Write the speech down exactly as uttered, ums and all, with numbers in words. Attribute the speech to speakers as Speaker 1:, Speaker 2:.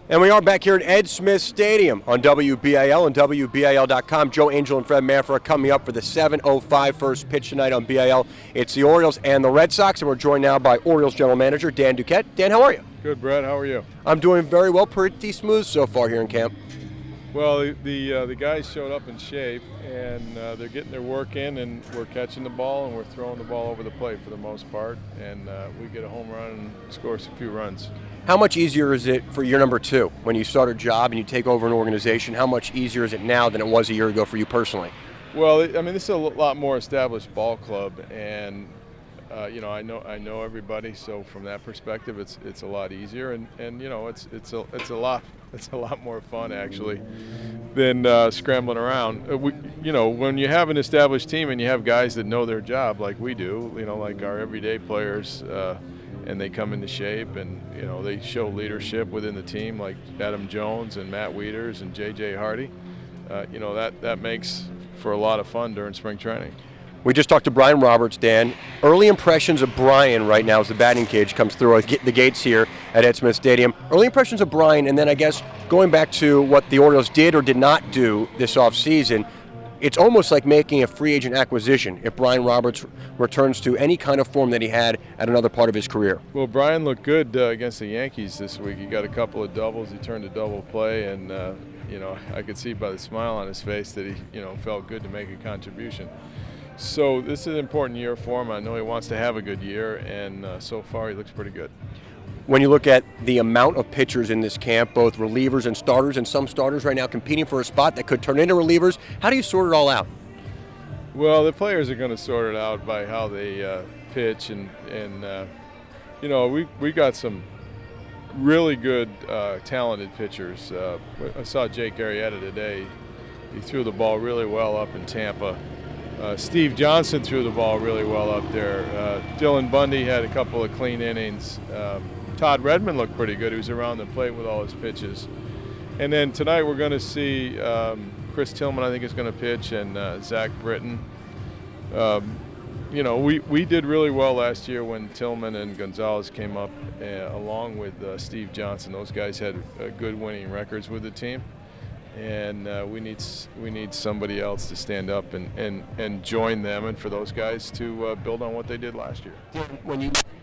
Speaker 1: And we are back here at Ed Smith Stadium on W B A L and W B A L dot com. Joe Angel and Fred Manfra coming up for the seven oh five first pitch tonight on B A L. It's the Orioles and the Red Sox, and we're joined now by Orioles General Manager Dan Duquette. Dan, how are you?
Speaker 2: Good, Brett. How are you?
Speaker 1: I'm doing very well, pretty smooth so far here in camp.
Speaker 2: Well, the the, uh, the guys showed up in shape, and uh, they're getting their work in, and we're catching the ball, and we're throwing the ball over the plate for the most part, and uh, we get a home run and score a few runs.
Speaker 1: How much easier is it for year number two when you start a job and you take over an organization? How much easier is it now than it was a year ago for you personally?
Speaker 2: Well, I mean, this is a lot more established ball club, and uh, you know, I know I know everybody, so from that perspective, it's it's a lot easier, and, and you know, it's it's a it's a lot it's a lot more fun actually than uh, scrambling around. Uh, we, you know, when you have an established team and you have guys that know their job like we do, you know, like our everyday players. Uh, and they come into shape, and you know, they show leadership within the team, like Adam Jones and Matt Wieters and J J Hardy. Uh, you know, that that makes for a lot of fun during spring training.
Speaker 1: We just talked to Brian Roberts, Dan. Early impressions of Brian right now as the batting cage comes through the gates here at Ed Smith Stadium. Early impressions of Brian, and then I guess going back to what the Orioles did or did not do this offseason, it's almost like making a free agent acquisition if Brian Roberts returns to any kind of form that he had at another part of his career.
Speaker 2: Well, Brian looked good uh, against the Yankees this week. He got a couple of doubles. He turned a double play, and uh, you know, I could see by the smile on his face that he, you know, felt good to make a contribution. So this is an important year for him. I know he wants to have a good year, and uh, so far he looks pretty good.
Speaker 1: When you look at the amount of pitchers in this camp, both relievers and starters, and some starters right now competing for a spot that could turn into relievers, how do you sort it all out?
Speaker 2: Well, the players are going to sort it out by how they uh, pitch, and, and uh, you know, we, we got some really good, uh, talented pitchers. Uh, I saw Jake Arrieta today. He threw the ball really well up in Tampa. Uh, Steve Johnson threw the ball really well up there. Uh, Dylan Bundy had a couple of clean innings. Um, Todd Redmond looked pretty good. He was around the plate with all his pitches. And then tonight we're going to see um, Chris Tillman, I think, is going to pitch, and uh, Zach Britton. Um, you know, we, we did really well last year when Tillman and Gonzalez came up uh, along with uh, Steve Johnson. Those guys had uh, good winning records with the team. And uh, we need we need somebody else to stand up and, and, and join them, and for those guys to uh, build on what they did last year.
Speaker 1: When you